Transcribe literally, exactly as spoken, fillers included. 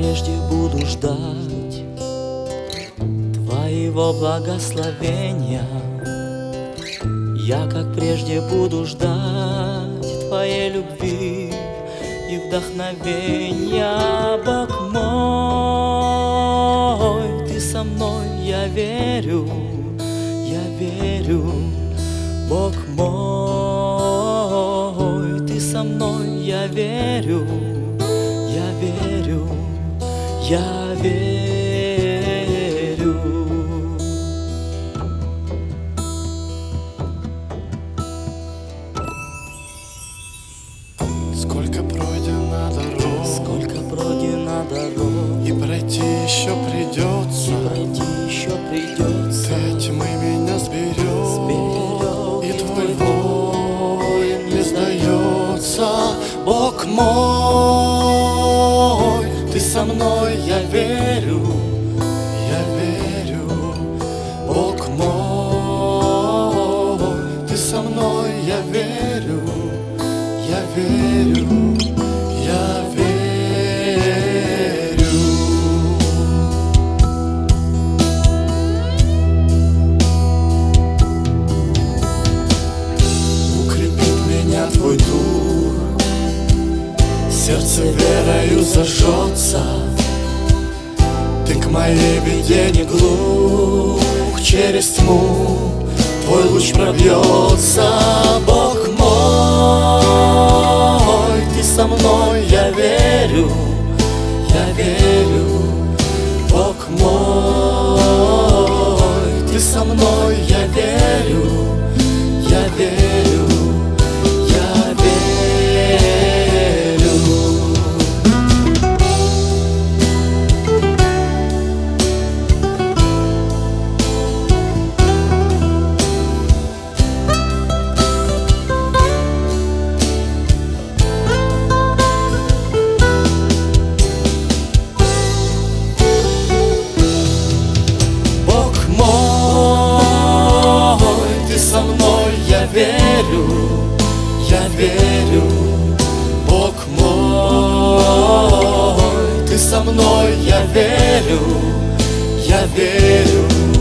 прежде буду ждать Твоего благословения. Я, как прежде, буду ждать Твоей любви и вдохновения. Бог мой, Ты со мной, я верю, я верю. Бог мой, Ты со мной, я верю, я верю, я верю. Сколько пройдено дорог, Сколько пройдено дорог, и пройти еще придется, и пройти еще придется. Ты тьмы меня сберег, Сберег, и Твой воин не сдается. Бог мой, Ты со мной, я верю, я верю. Бог мой, Ты со мной, я верю, я верю, я верю. Укрепит меня Твой дух, сердце верою зажжется. Ты к моей беде не глух, через тьму Твой луч пробьется. Бог мой, Ты со мной, я верю, я верю. Бог мой, Ты со мной, я верю, я верю, я верю. Я верю, я верю. Бог мой, Ты со мной, я верю, я верю.